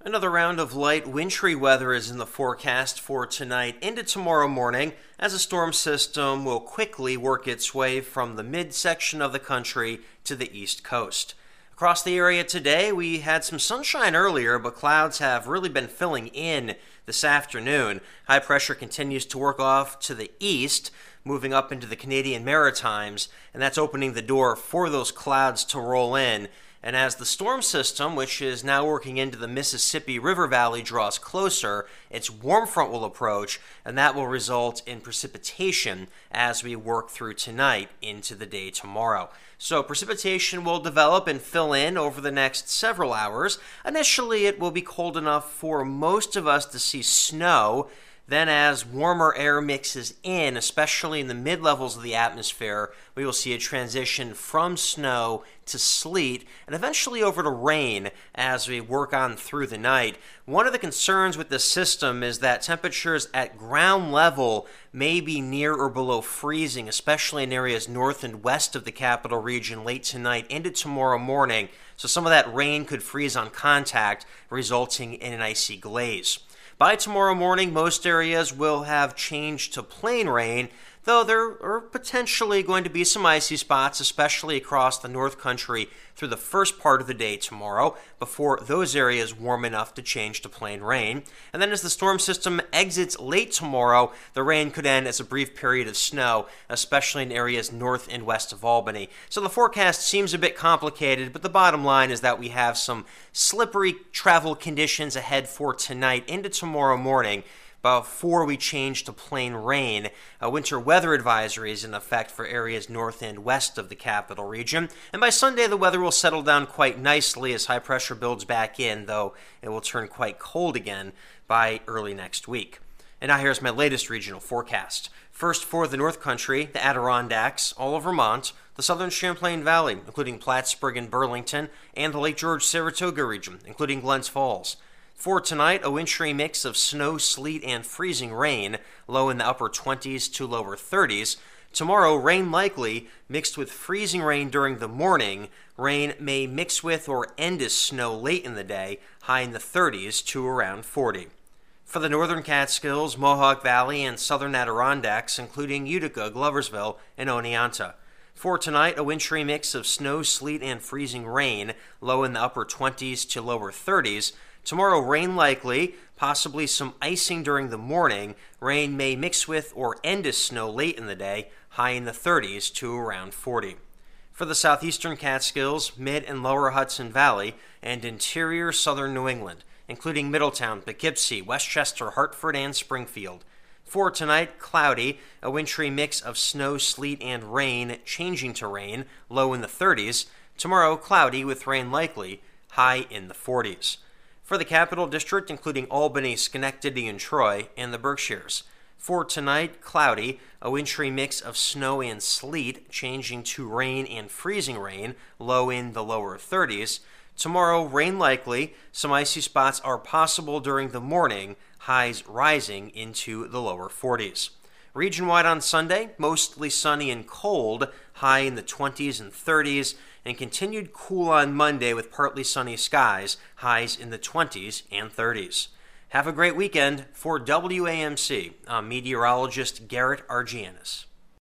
Another round of light wintry weather is in the forecast for tonight into tomorrow morning as a storm system will quickly work its way from the midsection of the country to the east coast. Across the area today, we had some sunshine earlier, but clouds have really been filling in this afternoon. High pressure continues to work off to the east, moving up into the Canadian Maritimes, and that's opening the door for those clouds to roll in. And as the storm system, which is now working into the Mississippi River Valley, draws closer, its warm front will approach, and that will result in precipitation as we work through tonight into the day tomorrow. So precipitation will develop and fill in over the next several hours. Initially, it will be cold enough for most of us to see snow. Then as warmer air mixes in, especially in the mid-levels of the atmosphere, we will see a transition from snow to sleet and eventually over to rain as we work on through the night. One of the concerns with this system is that temperatures at ground level may be near or below freezing, especially in areas north and west of the capital region late tonight into tomorrow morning. So some of that rain could freeze on contact, resulting in an icy glaze. By tomorrow morning, most areas will have changed to plain rain, though there are potentially going to be some icy spots, especially across the North Country through the first part of the day tomorrow, before those areas warm enough to change to plain rain. And then as the storm system exits late tomorrow, the rain could end as a brief period of snow, especially in areas north and west of Albany. So the forecast seems a bit complicated, but the bottom line is that we have some slippery travel conditions ahead for tonight into tomorrow morning, before we change to plain rain. A winter weather advisory is in effect for areas north and west of the capital region. And by Sunday, the weather will settle down quite nicely as high pressure builds back in, though it will turn quite cold again by early next week. And now here's my latest regional forecast. First for the North Country, the Adirondacks, all of Vermont, the southern Champlain Valley, including Plattsburgh and Burlington, and the Lake George-Saratoga region, including Glens Falls. For tonight, a wintry mix of snow, sleet, and freezing rain, low in the upper 20s to lower 30s. Tomorrow, rain likely, mixed with freezing rain during the morning. Rain may mix with or end as snow late in the day, high in the 30s to around 40. For the northern Catskills, Mohawk Valley, and southern Adirondacks, including Utica, Gloversville, and Oneonta. For tonight, a wintry mix of snow, sleet, and freezing rain, low in the upper 20s to lower 30s. Tomorrow, rain likely, possibly some icing during the morning. Rain may mix with or end as snow late in the day, high in the 30s to around 40. For the southeastern Catskills, mid and lower Hudson Valley, and interior southern New England, including Middletown, Poughkeepsie, Westchester, Hartford, and Springfield. For tonight, cloudy, a wintry mix of snow, sleet, and rain, changing to rain, low in the 30s. Tomorrow, cloudy with rain likely, high in the 40s. For the Capital District, including Albany, Schenectady, and Troy, and the Berkshires. For tonight, cloudy, a wintry mix of snow and sleet, changing to rain and freezing rain, low in the lower 30s. Tomorrow, rain likely, some icy spots are possible during the morning, highs rising into the lower 40s. Region-wide on Sunday, mostly sunny and cold, high in the 20s and 30s, and continued cool on Monday with partly sunny skies, highs in the 20s and 30s. Have a great weekend. For WAMC, I'm meteorologist Garrett Argianis.